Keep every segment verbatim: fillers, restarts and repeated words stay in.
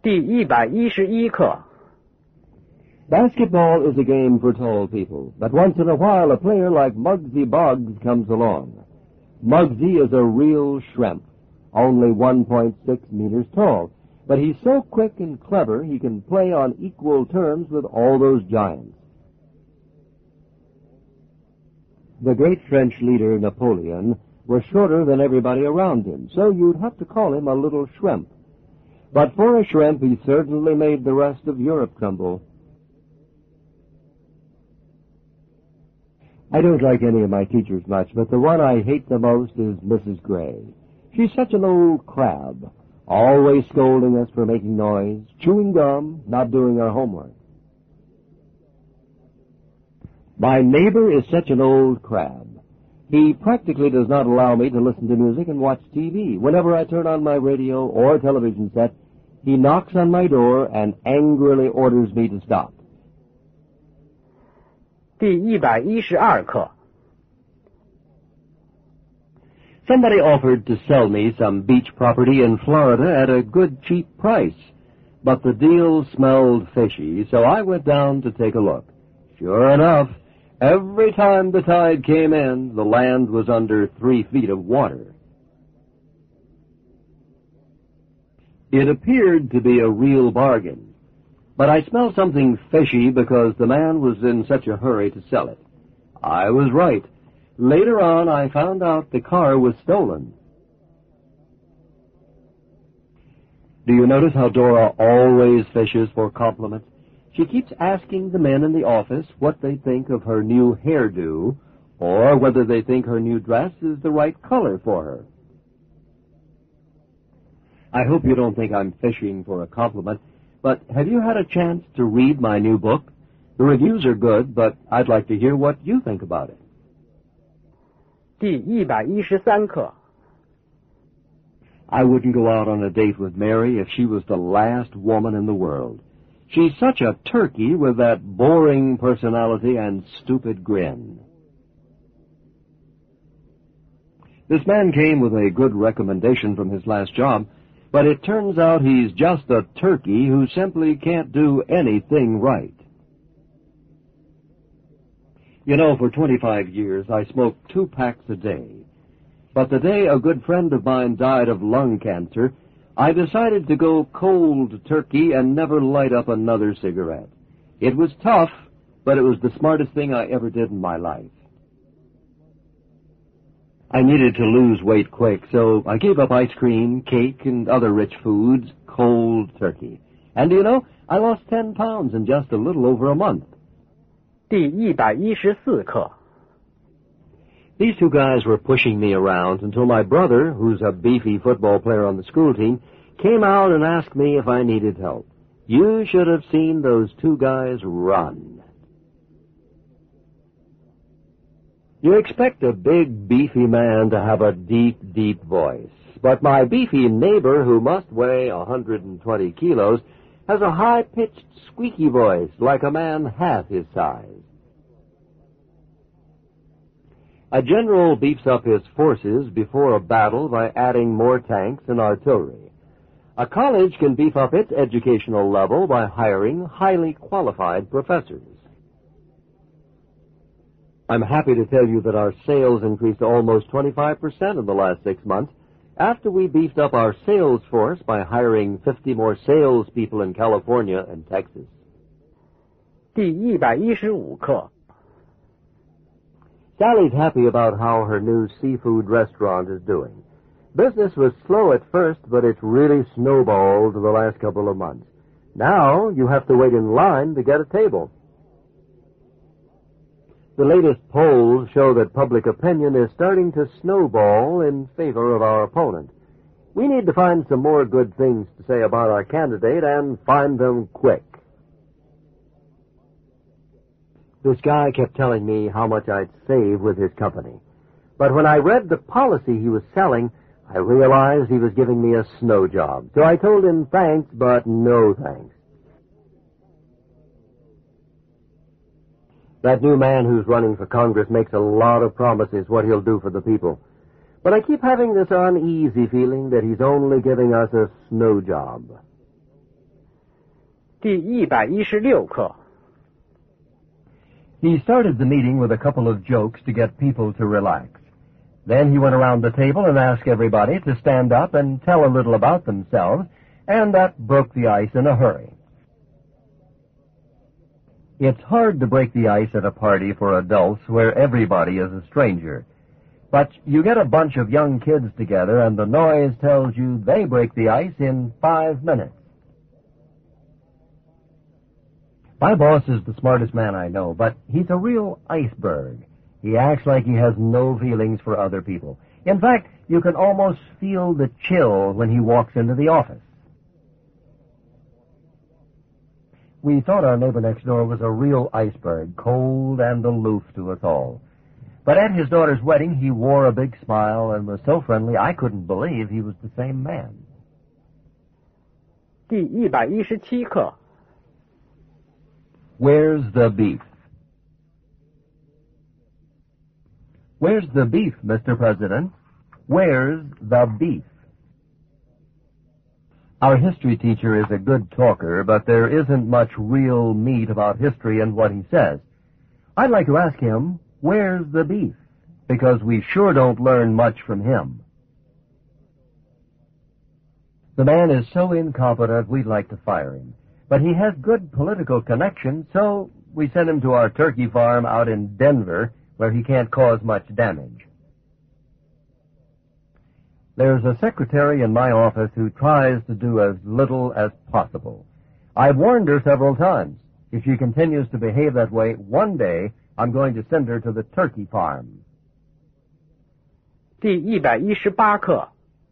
第一百一十一课 Basketball is a game for tall people, but once in a while a player like Muggsy Boggs comes along. Muggsy is a real shrimp, only one point six meters tall, but he's so quick and clever he can play on equal terms with all those giants. The great French leader Napoleon was shorter than everybody around him, so you'd have to call him a little shrimp. But for a shrimp, he certainly made the rest of Europe tremble. I don't like any of my teachers much, but the one I hate the most is Missus Gray. She's such an old crab, always scolding us for making noise, chewing gum, not doing our homework. My neighbor is such an old crab. He practically does not allow me to listen to music and watch T V. Whenever I turn on my radio or television set, he knocks on my door and angrily orders me to stop. 第一百一十二课 Somebody offered to sell me some beach property in Florida at a good cheap price, but the deal smelled fishy, so I went down to take a look. Sure enough, every time the tide came in, the land was under three feet of water. It appeared to be a real bargain, but I smelled something fishy because the man was in such a hurry to sell it. I was right. Later on, I found out the car was stolen. Do you notice how Dora always fishes for compliments? She keeps asking the men in the office what they think of her new hairdo, or whether they think her new dress is the right color for her. I hope you don't think I'm fishing for a compliment, but have you had a chance to read my new book? The reviews are good, but I'd like to hear what you think about it. 第一百一十三课 I wouldn't go out on a date with Mary if she was the last woman in the world. She's such a turkey with that boring personality and stupid grin. This man came with a good recommendation from his last job, but it turns out he's just a turkey who simply can't do anything right. You know, for twenty-five years I smoked two packs a day. But the day a good friend of mine died of lung cancer, I decided to go cold turkey and never light up another cigarette. It was tough, but it was the smartest thing I ever did in my life. I needed to lose weight quick, so I gave up ice cream, cake, and other rich foods, cold turkey. And you know, I lost ten pounds in just a little over a month. 第一百一十四课 These two guys were pushing me around until my brother, who's a beefy football player on the school team, came out and asked me if I needed help. You should have seen those two guys run. You expect a big, beefy man to have a deep, deep voice, but my beefy neighbor, who must weigh one hundred twenty kilos, has a high-pitched, squeaky voice like a man half his size. A general beefs up his forces before a battle by adding more tanks and artillery. A college can beef up its educational level by hiring highly qualified professors. I'm happy to tell you that our sales increased almost twenty-five percent in the last six months after we beefed up our sales force by hiring fifty more salespeople in California and Texas. 第一百一十五课 Sally's happy about how her new seafood restaurant is doing. Business was slow at first, but it's really snowballed the last couple of months. Now you have to wait in line to get a table. The latest polls show that public opinion is starting to snowball in favor of our opponent. We need to find some more good things to say about our candidate and find them quick. This guy kept telling me how much I'd save with his company. But when I read the policy he was selling, I realized he was giving me a snow job. So I told him thanks, but no thanks. That new man who's running for Congress makes a lot of promises what he'll do for the people. But I keep having this uneasy feeling that he's only giving us a snow job. 第一百一十六课 He started the meeting with a couple of jokes to get people to relax. Then he went around the table and asked everybody to stand up and tell a little about themselves, and that broke the ice in a hurry. It's hard to break the ice at a party for adults where everybody is a stranger. But you get a bunch of young kids together and the noise tells you they break the ice in five minutes. My boss is the smartest man I know, but he's a real iceberg. He acts like he has no feelings for other people. In fact, you can almost feel the chill when he walks into the office. We thought our neighbor next door was a real iceberg, cold and aloof to us all. But at his daughter's wedding, he wore a big smile and was so friendly I couldn't believe he was the same man. 第一百一十七课 Where's the beef? Where's the beef, Mister President? Where's the beef? Our history teacher is a good talker, but there isn't much real meat about history in what he says. I'd like to ask him, where's the beef? Because we sure don't learn much from him. The man is so incompetent we'd like to fire him. But he has good political connections, so we send him to our turkey farm out in Denver, where he can't cause much damage. There's a secretary in my office who tries to do as little as possible. I've warned her several times. If she continues to behave that way, one day I'm going to send her to the turkey farm. 第一百一十八课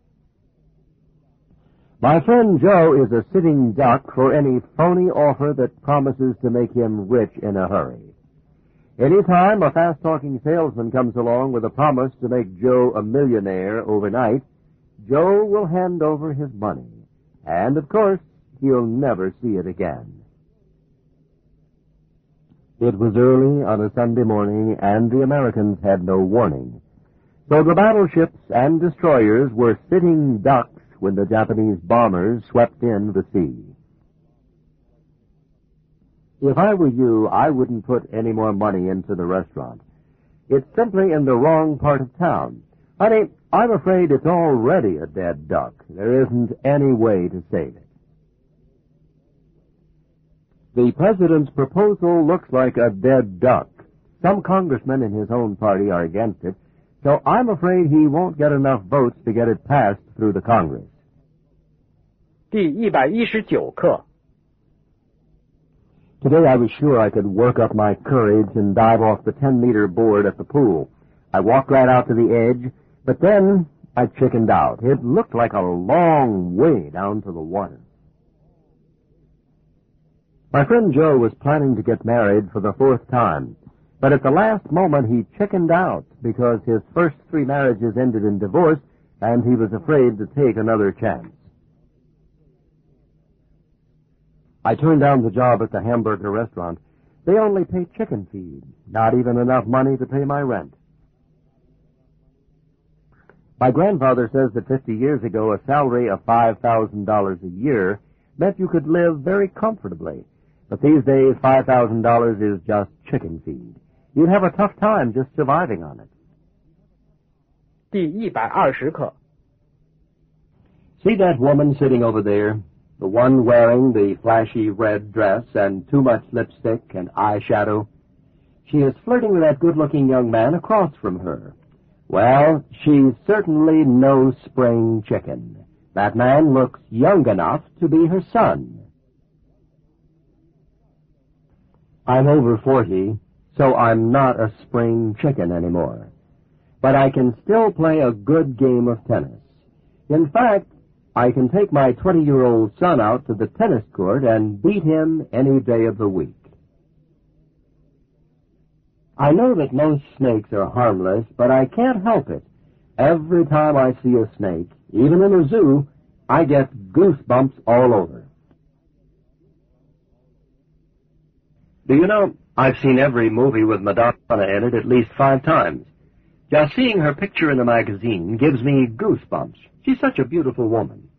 My friend Joe is a sitting duck for any phony offer that promises to make him rich in a hurry. Any time a fast-talking salesman comes along with a promise to make Joe a millionaire overnight, Joe will hand over his money. And, of course, he'll never see it again. It was early on a Sunday morning, and the Americans had no warning. So the battleships and destroyers were sitting ducks when the Japanese bombers swept in the sea. If I were you, I wouldn't put any more money into the restaurant. It's simply in the wrong part of town. Honey, I'm afraid it's already a dead duck. There isn't any way to save it. The president's proposal looks like a dead duck. Some congressmen in his own party are against it, so I'm afraid he won't get enough votes to get it passed through the Congress. 第一百一十九课 Today I was sure I could work up my courage and dive off the ten-meter board at the pool. I walked right out to the edge, but then I chickened out. It looked like a long way down to the water. My friend Joe was planning to get married for the fourth time, but at the last moment he chickened out because his first three marriages ended in divorce, and he was afraid to take another chance. I turned down the job at the hamburger restaurant. They only pay chicken feed, not even enough money to pay my rent. My grandfather says that fifty years ago a salary of five thousand dollars a year meant you could live very comfortably. But these days, five thousand dollars is just chicken feed. You'd have a tough time just surviving on it. 第一百二十课 See that woman sitting over there? The one wearing the flashy red dress and too much lipstick and eyeshadow? She is flirting with that good-looking young man across from her. Well, she's certainly no spring chicken. That man looks young enough to be her son. I'm over forty, so I'm not a spring chicken anymore. But I can still play a good game of tennis. In fact, I can take my twenty-year-old son out to the tennis court and beat him any day of the week. I know that most snakes are harmless, but I can't help it. Every time I see a snake, even in a zoo, I get goosebumps all over. Do you know, I've seen every movie with Madonna in it at least five times. Just seeing her picture in the magazine gives me goosebumps. She's such a beautiful woman.